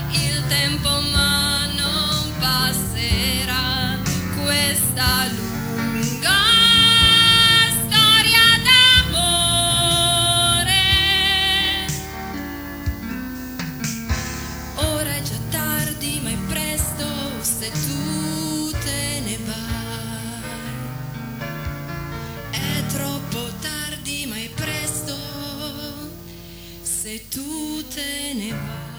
il tempo ma non passerà questa lunga storia d'amore. Ora è già tardi ma è presto se tu te ne vai. È troppo tardi ma è presto se tu te ne vai.